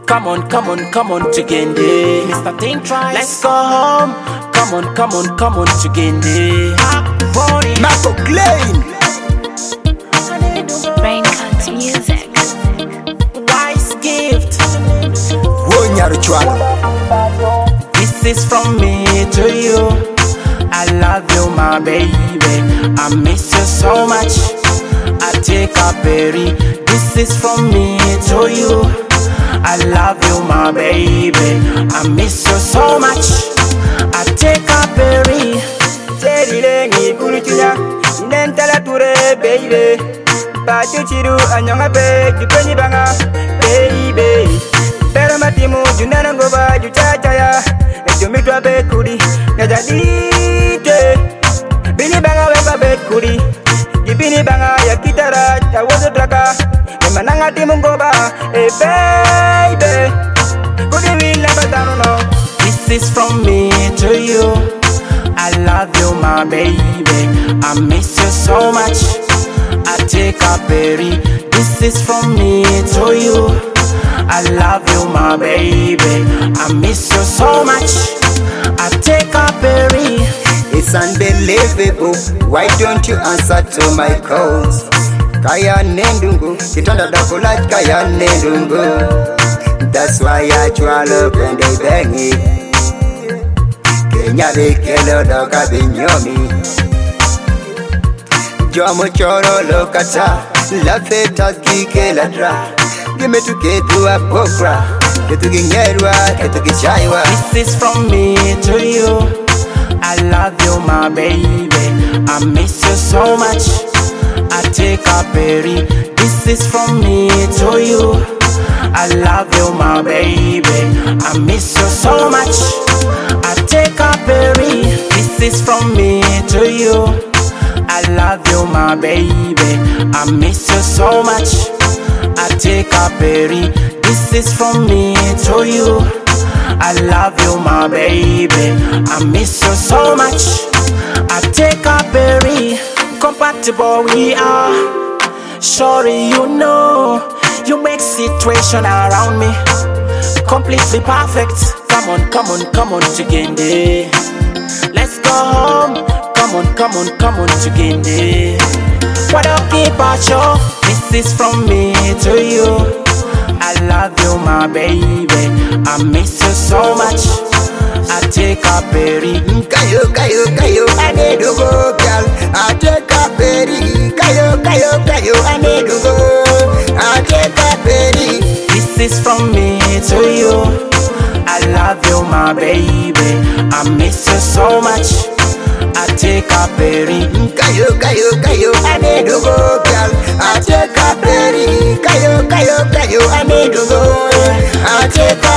Come on, come on, come on to Gende. Mr. Think Twice. Let's go home. Come on, come on, come on to Gende. Marco Klein. Brain Hunt Music. Wise gift. Wonyaruchwana. This is from me to you. I love you, my baby. I miss you so much. I take a berry. This is from me to you. I love you, my baby. I miss you so much. I take a berry. Cherile ni kuruchunya, inentala ture baby. Pachu chiru anyonga pe, jupeni banga baby. Pero matimu junana ngoba juchachaya, ejumitwa be kuri, ngajadite. Bini banga weba be kuri, jibini banga ya kitara, chawozo traka. Emananga timu ngoba, baby. Kuri wila batano no. This is from me to you. I love you, my baby. I miss you so much. I take a berry. This is from me to you. I love you, my baby. I miss you so much. I take a berry. It's unbelievable. Why don't you answer to my calls? Kaya nendungu, kitanda dakula kaya nendungu. That's why I try to bend a bangy. Kenya bekelo doka binyomi. Jomo choro lokata, la feta kike la dra. Give to ketu a pokra, ketu ginyerwa, ketu gichaiwa. This is from me to you. I love you, my baby. I miss you so much. I take a berry. This is from me to you. I love you, my baby. I miss you so much. I take a berry. This is from me to you. I love you, my baby. I miss you so much. I take a berry. This is from me to you. I love you, my baby. I miss you so much. I take a berry. Compatible we are. Surely you know. You make situation around me completely perfect. Come on, come on, come on to Gende. Let's go home. Come on, come on, come on to Gende. What up, keep our show? This is from me to you. I love you, my baby. I miss you so much. I take a berry. Kayo, kayo, kayo, I need to go, girl. I take a berry. Kayo, kayo, kayo, I need to go. I take a berry. This is from me to you. I love you, my baby. I miss you so much. I take a berry. Kayo, kayo, kayo, I need to go, girl. I take a berry. Kayo, kayo, kayo, I need to go. I take a